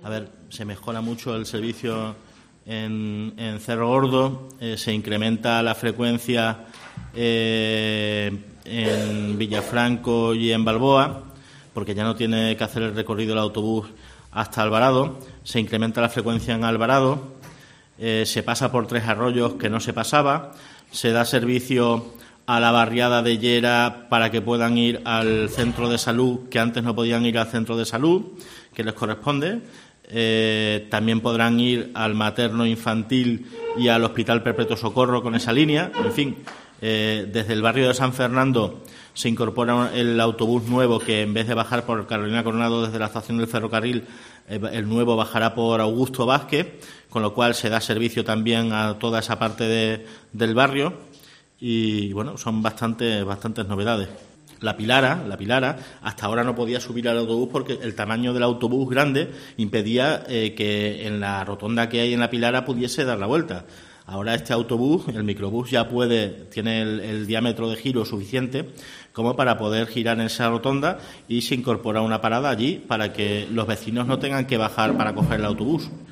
A ver, se mejora mucho el servicio en Cerro Gordo, se incrementa la frecuencia en Villafranco y en Balboa, porque ya no tiene que hacer el recorrido del autobús hasta Alvarado, se incrementa la frecuencia en Alvarado, se pasa por Tres Arroyos, que no se pasaba, se da servicio a la barriada de Llera para que puedan ir al centro de salud, que antes no podían ir al centro de salud, que les corresponde. También podrán ir al materno infantil y al Hospital Perpetuo Socorro con esa línea. En fin, desde el barrio de San Fernando se incorpora el autobús nuevo, que en vez de bajar por Carolina Coronado desde la estación del ferrocarril, el nuevo bajará por Augusto Vázquez, con lo cual se da servicio también a toda esa parte del barrio. Y bueno, son bastantes novedades. La Pilara, hasta ahora no podía subir al autobús porque el tamaño del autobús grande impedía que en la rotonda que hay en La Pilara pudiese dar la vuelta. Ahora este autobús, el microbús, ya tiene el diámetro de giro suficiente como para poder girar en esa rotonda, y se incorpora una parada allí para que los vecinos no tengan que bajar para coger el autobús.